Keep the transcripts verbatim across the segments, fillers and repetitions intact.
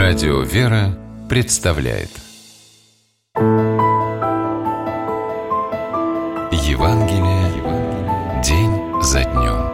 Радио «Вера» представляет Евангелие день за днем.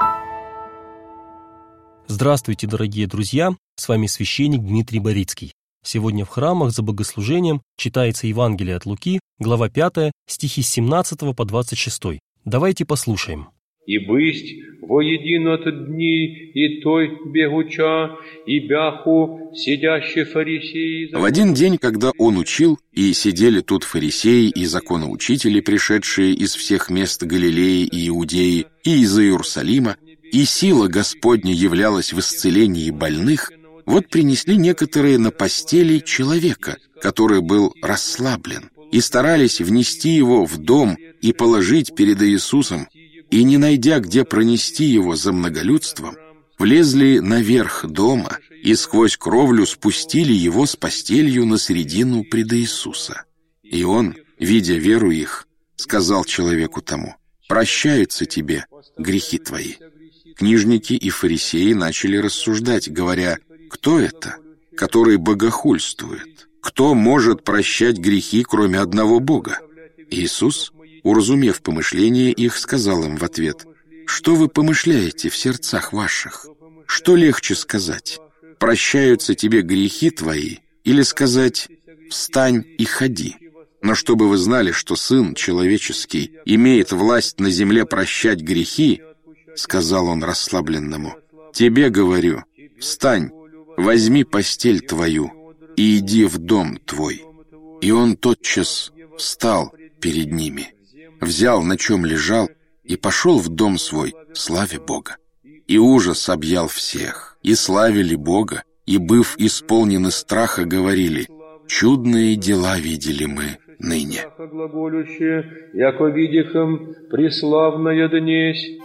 Здравствуйте, дорогие друзья! С вами священник Дмитрий Борицкий. Сегодня в храмах за богослужением читается Евангелие от Луки, глава пятая, стихи с семнадцатого по двадцать шестой. Давайте послушаем. «И бысть воедино от дни, и той бегуча, и бяху сидящие фарисеи». В один день, когда он учил, и сидели тут фарисеи и законоучители, пришедшие из всех мест Галилеи и Иудеи, и из Иерусалима, и сила Господня являлась в исцелении больных, вот принесли некоторые на постели человека, который был расслаблен, и старались внести его в дом и положить перед Иисусом, и, не найдя, где пронести его за многолюдством, влезли наверх дома и сквозь кровлю спустили его с постелью на середину пред Иисуса. И он, видя веру их, сказал человеку тому: «Прощаются тебе грехи твои». Книжники и фарисеи начали рассуждать, говоря: «Кто это, который богохульствует? Кто может прощать грехи, кроме одного Бога?» Иисус, уразумев помышления их, сказал им в ответ: «Что вы помышляете в сердцах ваших? Что легче сказать: прощаются тебе грехи твои, или сказать: встань и ходи? Но чтобы вы знали, что Сын Человеческий имеет власть на земле прощать грехи, — сказал он расслабленному, — тебе говорю, встань, возьми постель твою и иди в дом твой». И он тотчас встал перед ними, взял, на чем лежал, и пошел в дом свой, славя Бога. И ужас объял всех, и славили Бога, и, быв исполнены страха, говорили: «Чудные дела видели мы ныне». «Яко видихом преславная днесь».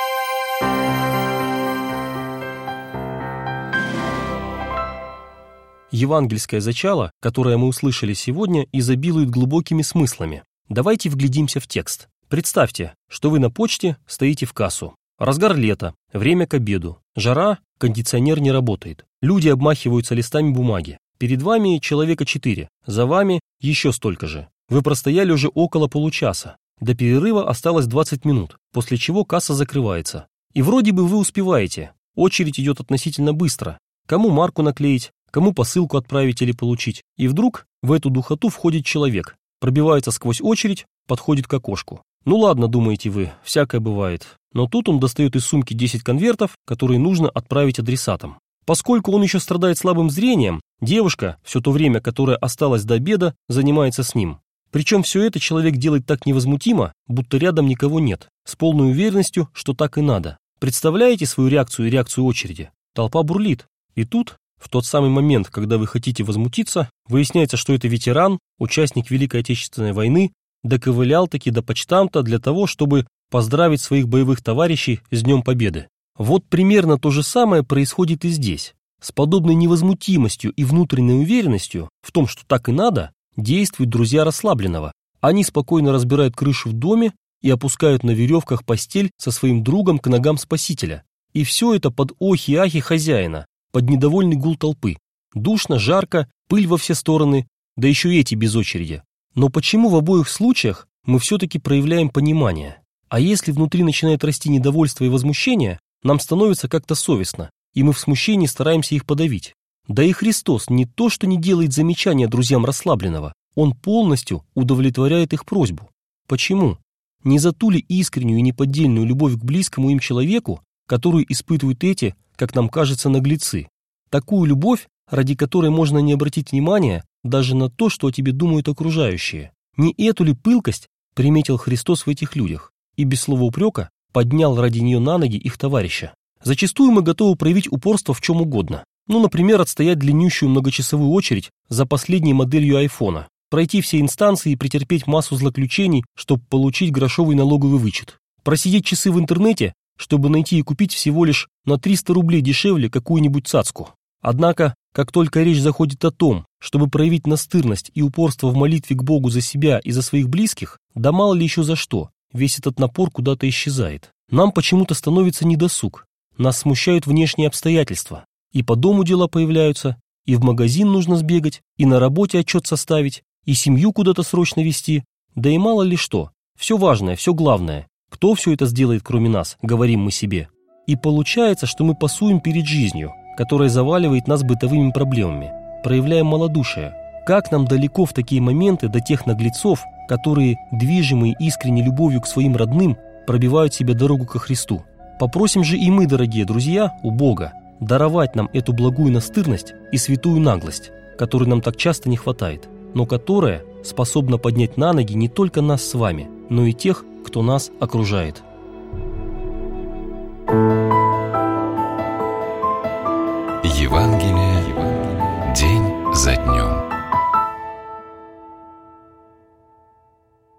Евангельское зачало, которое мы услышали сегодня, изобилует глубокими смыслами. Давайте вглядимся в текст. Представьте, что вы на почте стоите в кассу. Разгар лета, время к обеду. Жара, кондиционер не работает. Люди обмахиваются листами бумаги. Перед вами человека четыре, за вами еще столько же. Вы простояли уже около получаса. До перерыва осталось двадцать минут, после чего касса закрывается. И вроде бы вы успеваете. Очередь идет относительно быстро. Кому марку наклеить, кому посылку отправить или получить. И вдруг в эту духоту входит человек, пробивается сквозь очередь, подходит к окошку. Ну ладно, думаете вы, всякое бывает. Но тут он достает из сумки десять конвертов, которые нужно отправить адресатам. Поскольку он еще страдает слабым зрением, девушка, все то время, которое осталось до обеда, занимается с ним. Причем все это человек делает так невозмутимо, будто рядом никого нет, с полной уверенностью, что так и надо. Представляете свою реакцию и реакцию очереди? Толпа бурлит. И тут, в тот самый момент, когда вы хотите возмутиться, выясняется, что это ветеран, участник Великой Отечественной войны, доковылял-таки до почтамта для того, чтобы поздравить своих боевых товарищей с Днем Победы. Вот примерно то же самое происходит и здесь. С подобной невозмутимостью и внутренней уверенностью в том, что так и надо, действуют друзья расслабленного. Они спокойно разбирают крышу в доме и опускают на веревках постель со своим другом к ногам Спасителя. И все это под охи-ахи хозяина, под недовольный гул толпы. Душно, жарко, пыль во все стороны, да еще и эти без очереди. Но почему в обоих случаях мы все-таки проявляем понимание? А если внутри начинает расти недовольство и возмущение, нам становится как-то совестно, и мы в смущении стараемся их подавить. Да и Христос не то, что не делает замечания друзьям расслабленного, Он полностью удовлетворяет их просьбу. Почему? Не за ту ли искреннюю и неподдельную любовь к близкому им человеку, которую испытывают эти, как нам кажется, наглецы. Такую любовь, ради которой можно не обратить внимания даже на то, что о тебе думают окружающие. Не эту ли пылкость приметил Христос в этих людях и без слова упрека поднял ради нее на ноги их товарища? Зачастую мы готовы проявить упорство в чем угодно. Ну, например, отстоять длиннющую многочасовую очередь за последней моделью айфона, пройти все инстанции и претерпеть массу злоключений, чтобы получить грошовый налоговый вычет, просидеть часы в интернете, чтобы найти и купить всего лишь на триста рублей дешевле какую-нибудь цацку. Однако, как только речь заходит о том, чтобы проявить настырность и упорство в молитве к Богу за себя и за своих близких, да мало ли еще за что, весь этот напор куда-то исчезает. Нам почему-то становится недосуг, нас смущают внешние обстоятельства, и по дому дела появляются, и в магазин нужно сбегать, и на работе отчет составить, и семью куда-то срочно везти, да и мало ли что. Все важное, все главное. Кто все это сделает, кроме нас, говорим мы себе. И получается, что мы пасуем перед жизнью, которая заваливает нас бытовыми проблемами, проявляем малодушие. Как нам далеко в такие моменты до тех наглецов, которые, движимые искренней любовью к своим родным, пробивают себе дорогу ко Христу. Попросим же и мы, дорогие друзья, у Бога даровать нам эту благую настырность и святую наглость, которой нам так часто не хватает, но которая способна поднять на ноги не только нас с вами, но и тех, кто нас окружает. Евангелие день за днем.